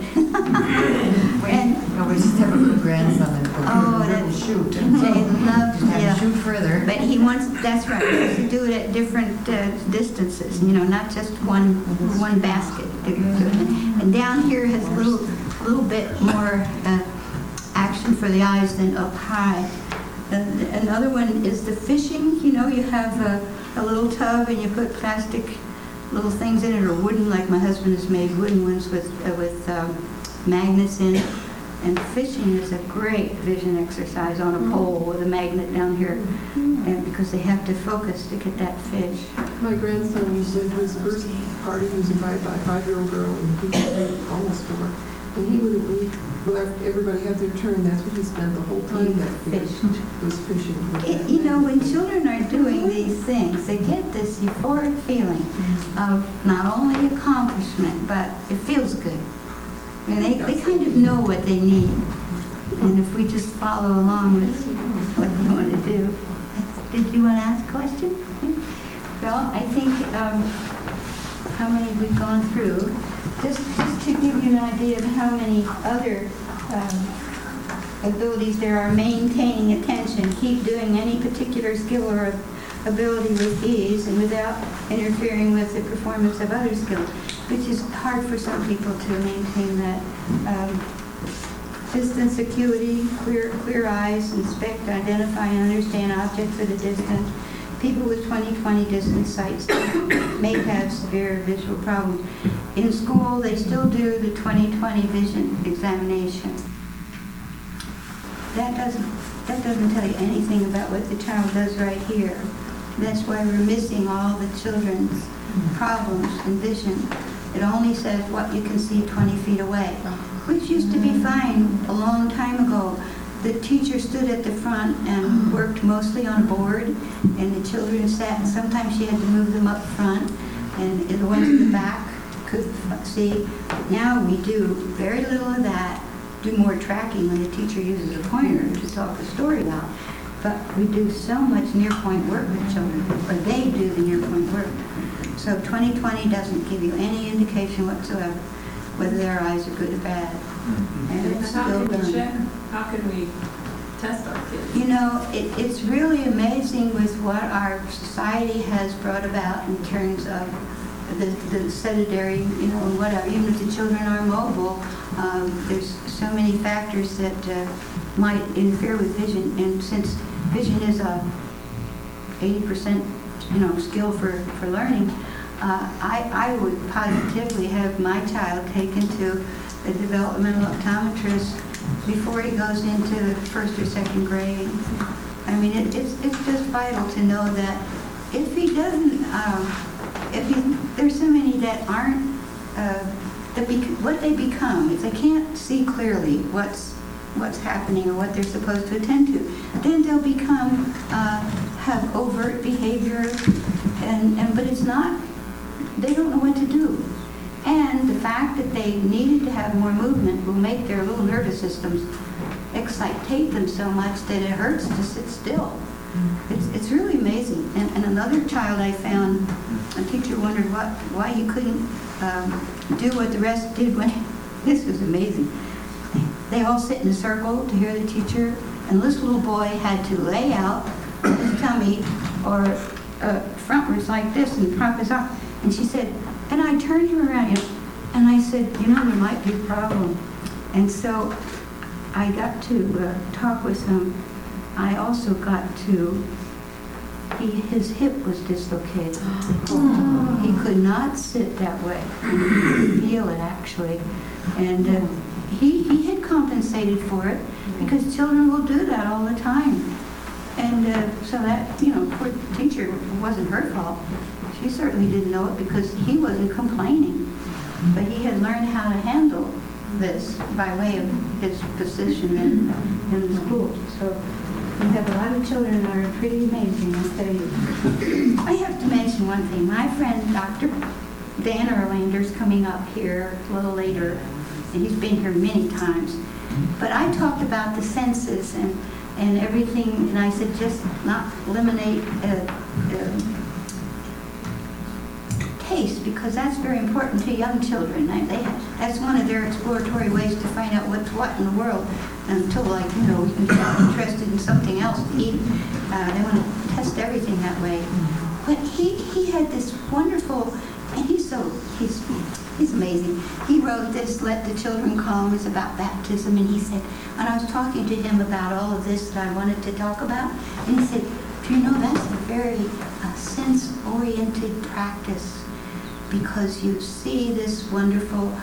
We just have a good grandson that will shoot. They love, yeah. Shoot further. But he wants, that's right, he wants to do it at different distances, not just one basket. And down here has a little bit more action for the eyes than up high. Another one is the fishing. You have a little tub and you put plastic little things in it, or wooden, like my husband has made wooden ones with magnets in it. And fishing is a great vision exercise on a pole with a magnet down here, and because they have to focus to get that fish. My grandson, he said his first party was invited by a 5-year-old girl, and he was almost 4. And he would let everybody have their turn. That's what he spent the whole time that fished, was fishing. When children are doing these things, they get this euphoric feeling of not only accomplishment, but it feels good. And they kind of know what they need. And if we just follow along with what they want to do. Did you want to ask a question? Well, I think how many we've gone through. Just to give you an idea of how many other abilities there are: maintaining attention, keep doing any particular skill or ability with ease and without interfering with the performance of other skills, which is hard for some people to maintain that. Distance acuity, clear eyes, inspect, identify, and understand objects at a distance. People with 20/20 distance sight may have severe visual problems. In school, they still do the 20/20 vision examination. That doesn't tell you anything about what the child does right here. That's why we're missing all the children's problems in vision. It only says what you can see 20 feet away, which used to be fine a long time ago. The teacher stood at the front and worked mostly on a board, and the children sat, and sometimes she had to move them up front, and the ones in the back could see. Now we do very little of that, do more tracking when the teacher uses a pointer to talk a story about. But we do so much near-point work with children, or they do the near-point work. So 20/20 doesn't give you any indication whatsoever whether their eyes are good or bad. And it's still done. How can we test our kids? It's really amazing with what our society has brought about in terms of the sedentary, and whatever. Even if the children are mobile, there's so many factors that might interfere with vision. And since vision is a 80%, skill for learning, I would positively have my child taken to a developmental optometrist before he goes into the 1st or 2nd grade. I mean, it's just vital to know that if he doesn't, there's so many that aren't, what they become, if they can't see clearly what's happening or what they're supposed to attend to, then they'll become, have overt behavior, but it's not, they don't know what to do. And the fact that they needed to have more movement will make their little nervous systems excitate them so much that it hurts to sit still. It's really amazing. And another child I found, a teacher wondered why he couldn't do what the rest did when, this was amazing. They all sit in a circle to hear the teacher, and this little boy had to lay out his tummy or frontwards like this and prop his arm. And she said, and I turned him around, and I said, there might be a problem. And so I got to talk with him. I also got to, his hip was dislocated. He could not sit that way. He could feel it, actually. And he had compensated for it because children will do that all the time. And so that, poor teacher, it wasn't her fault. She certainly didn't know it because he wasn't complaining. But he had learned how to handle this by way of his position in the school. So we have a lot of children that are pretty amazing, I'll tell you. I have to mention one thing. My friend, Dr. Dan Erlander's coming up here a little later, and he's been here many times. But I talked about the senses and everything, and I said just not eliminate taste, because that's very important to young children. That's one of their exploratory ways to find out what's what in the world, until we can get interested in something else to eat. They want to test everything that way. But he had this wonderful, and he's amazing. He wrote this, Let the Children Come. It's about baptism, and he said, and I was talking to him about all of this that I wanted to talk about, and he said, do you know that's a very sense-oriented practice, because you see this wonderful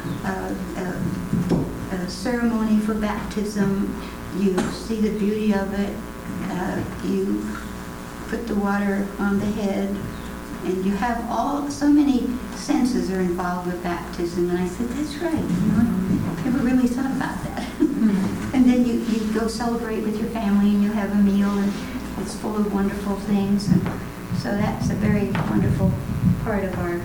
ceremony for baptism, you see the beauty of it, you put the water on the head, and you have so many senses are involved with baptism. And I said, that's right. I never really thought about that. And then you go celebrate with your family, and you have a meal, and it's full of wonderful things. And so that's a very wonderful part of our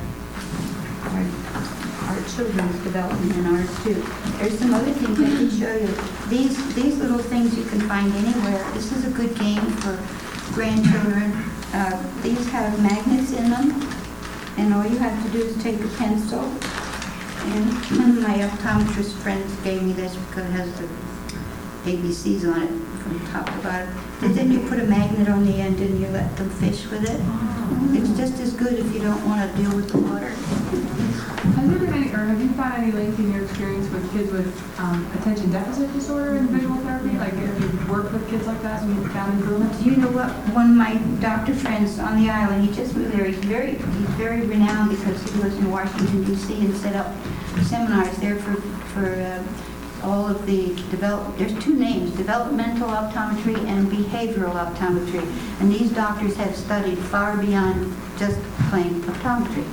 children's development and ours too. There's some other things I can show you. These little things you can find anywhere. This is a good game for grandchildren. These have magnets in them, and all you have to do is take a pencil. And my optometrist friends gave me this because it has the ABCs on it from top to bottom. And then you put a magnet on the end and you let them fish with it. It's just as good if you don't want to deal with the water. Have you found any link in your experience with kids with attention deficit disorder and visual therapy? Like, have you worked with kids like that and you found improvements? You know what? One of my doctor friends on the island, he just moved there. He's very renowned because he was in Washington, D.C. and set up seminars there for all of the there's two names, developmental optometry and behavioral optometry. And these doctors have studied far beyond just plain optometry.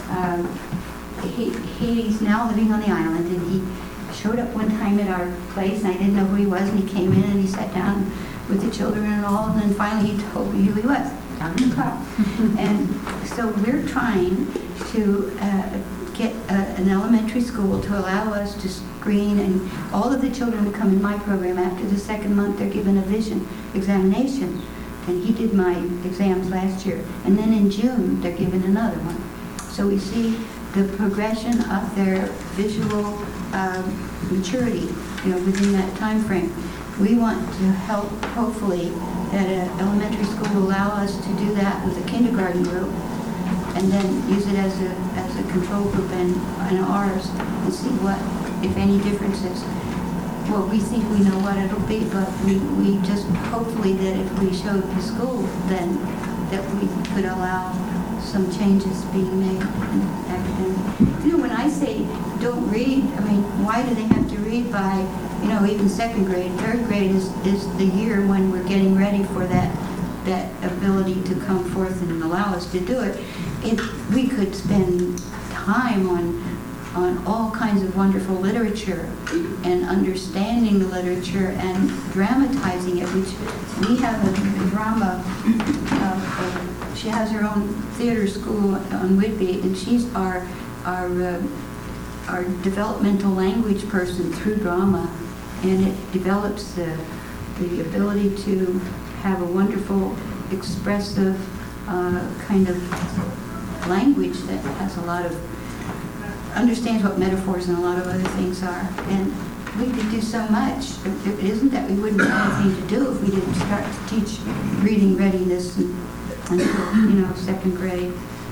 He's now living on the island, and he showed up one time at our place, and I didn't know who he was, and he came in and he sat down with the children and all, and then finally he told me who he was, down in the car. And so we're trying to get an elementary school to allow us to screen, and all of the children who come in my program, after the second month, they're given a vision examination. And he did my exams last year. And then in June, they're given another one. So we see the progression of their visual maturity, within that time frame. We want to help, hopefully, that an elementary school will allow us to do that with a kindergarten group, and then use it as a control group and ours, and see what, if any, differences. Well, we think we know what it'll be, but we just hopefully that if we showed the school, then that we could allow some changes being made in academic. When I say don't read, I mean, why do they have to read by, even second grade? Third grade is the year when we're getting ready for that ability to come forth and allow us to do it. If we could spend time on all kinds of wonderful literature and understanding the literature and dramatizing it, which we have a drama. She has her own theater school on Whidbey, and she's our developmental language person through drama, and it develops the ability to have a wonderful, expressive kind of language that has a lot of, understands what metaphors and a lot of other things are. And we could do so much. It isn't that we wouldn't have anything to do if we didn't start to teach reading readiness until, second grade.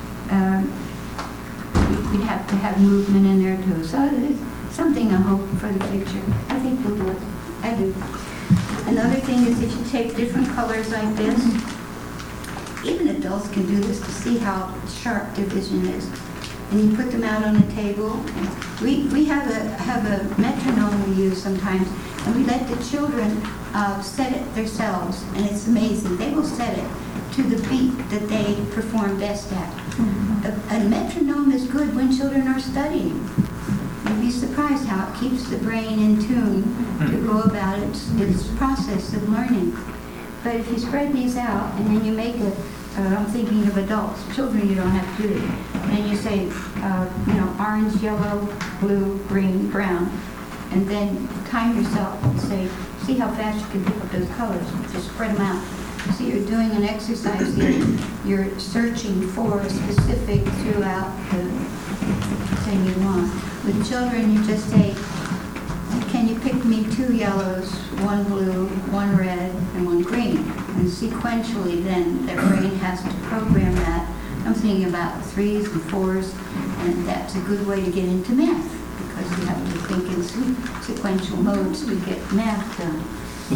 We'd have to have movement in there too. So it's something I hope for the future. I think we'll do it. I do. Another thing is if you take different colors like this, even adults can do this to see how sharp their vision is. and you put them out on the table. We have a metronome we use sometimes, and we let the children set it themselves, and it's amazing. They will set it to the beat that they perform best at. A metronome is good when children are studying. You'd be surprised how it keeps the brain in tune to go about its process of learning. But if you spread these out and then you make I'm thinking of adults, children you don't have to do it. And you say, orange, yellow, blue, green, brown. And then time yourself and say, see how fast you can pick up those colors. Just spread them out. So you're doing an exercise here. You're searching for a specific throughout the thing you want. With children, you just say, can you pick me 2 yellows, 1 blue, 1 red, and 1 green? And sequentially then, their brain has to program that. I'm thinking about 3s and 4s, and that's a good way to get into math, because you have to think in sequential modes to get math done.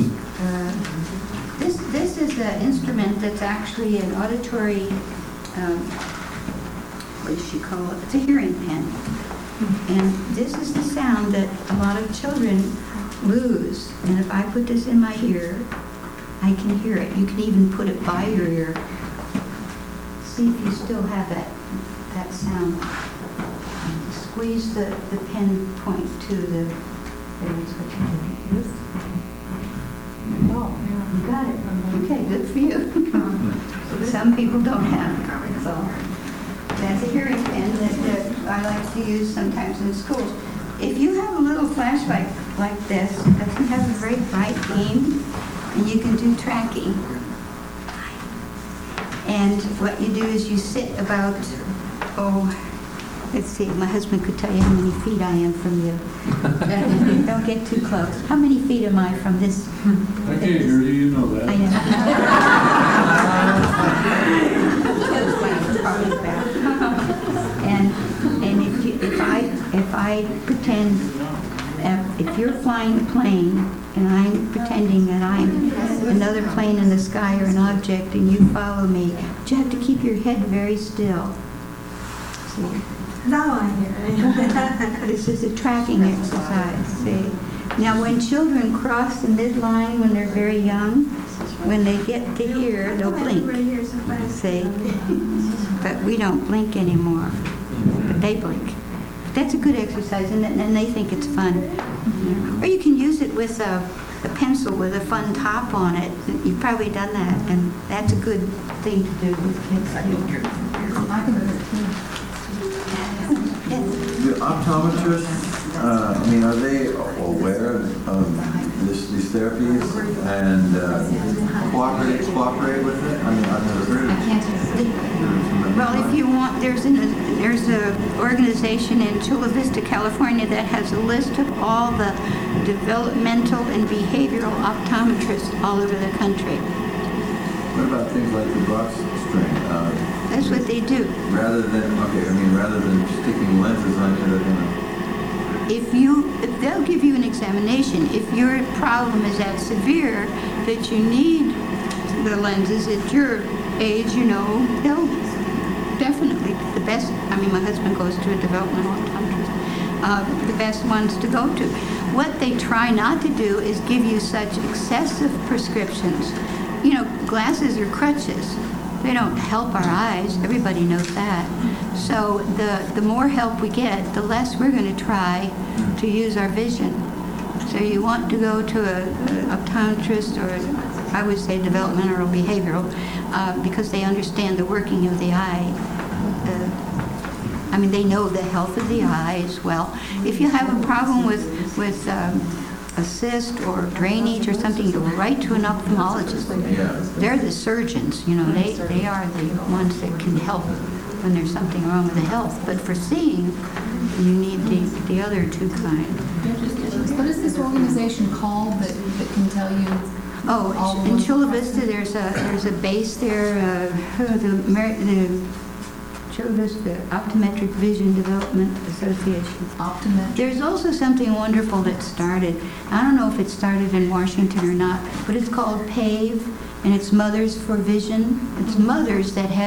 This is an instrument that's actually an auditory, what does she call it? It's a hearing pen. And this is the sound that a lot of children lose. And if I put this in my ear, I can hear it. You can even put it by your ear. See if you still have that sound. Squeeze the pen point to the... There's what you do. Oh, you got it. Okay, good for you. Some people don't have it. So that's a hearing pen that I like to use sometimes in schools. If you have a little flashlight like this, it doesn't have a very bright beam, and you can do tracking. And what you do is you sit about, let's see, my husband could tell you how many feet I am from you. Don't get too close. How many feet am I from this? I can't hear you, you know that. I know. That's why it's probably bad. And if I pretend, if you're flying a plane and I'm pretending that I'm another plane in the sky or an object and you follow me, but you have to keep your head very still. See? Now I hear it. This is a tracking exercise. See? Now, when children cross the midline when they're very young, when they get to here, they'll blink. See? But we don't blink anymore. They blink. That's a good exercise, and they think it's fun. Or you can use it with a pencil with a fun top on it. You've probably done that, and that's a good thing to do with kids. I can do it too. The optometrists, are they aware of these therapies and cooperate with it? I've never heard of it. Well, if you want, there's an organization in Chula Vista, California that has a list of all the developmental and behavioral optometrists all over the country. What about things like the box string? That's what they do. Rather than sticking lenses on you, they're gonna... If they'll give you an examination. If your problem is that severe that you need the lenses at your age, they'll definitely the best. My husband goes to a developmental optometrist. The best ones to go to. What they try not to do is give you such excessive prescriptions. Glasses are crutches. They don't help our eyes. Everybody knows that. So the more help we get, the less we're going to try to use our vision. So you want to go to an optometrist, or I would say developmental or behavioral, because they understand the working of the eye. They know the health of the eye as well. If you have a problem with a cyst or drainage or something, you go right to an ophthalmologist. They're the surgeons, they are the ones that can help when there's something wrong with the health. But for seeing, you need the other two kinds. What is this organization called that can tell you? Oh, in Chula Vista, there's a base there, the Chula Vista Optometric Vision Development Association. There's also something wonderful that started. I don't know if it started in Washington or not, but it's called PAVE, and it's Mothers for Vision. It's mothers that had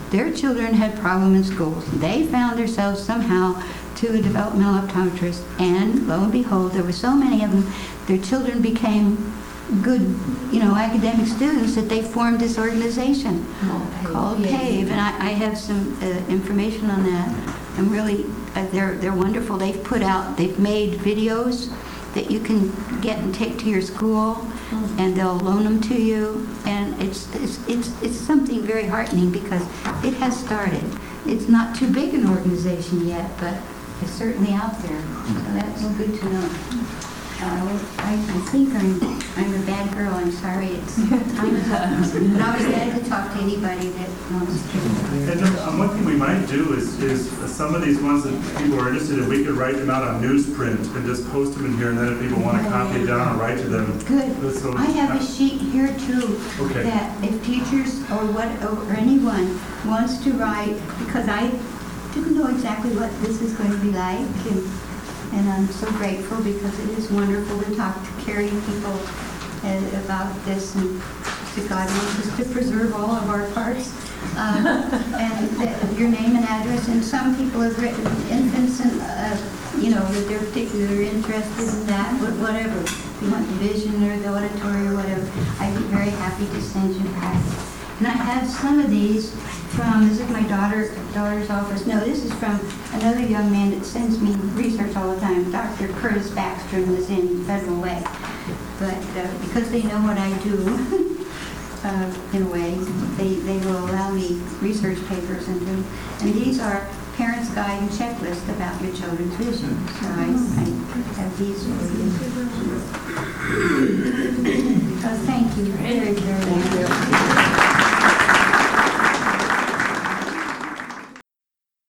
their children had problem in schools. They found themselves somehow to a developmental optometrist, and lo and behold, there were so many of them, their children became good, academic students that they formed this organization called PAVE. And I have some information on that. And really, they're wonderful. They've made videos that you can get and take to your school, and they'll loan them to you. And it's something very heartening because it has started. It's not too big an organization yet, but it's certainly out there. So that's good to know. I think I'm a bad girl. I'm sorry. It's time is up. But I was glad to talk to anybody that wants to. And one thing we might do is some of these ones that people are interested in, we could write them out on newsprint and just post them in here, and then if people want to copy it down or write to them. Good. So, I have a sheet here too. Okay. That if teachers or anyone wants to write, because I didn't know exactly what this is going to be like, and I'm so grateful because it is wonderful to talk to caring people about this, and God wants us to preserve all of our parts. And your name and address, and some people have written infants and, that they're particularly interested in that, whatever. If you want the vision or the auditory or whatever, I'd be very happy to send you back. And I have some of these from, this is my daughter's office. No, this is from another young man that sends me research all the time. Dr. Curtis Backstrom was in Federal Way. But because they know what I do, in a way, they will allow me research papers and these are Parents' Guide and Checklist about your children's vision. So I have these for you.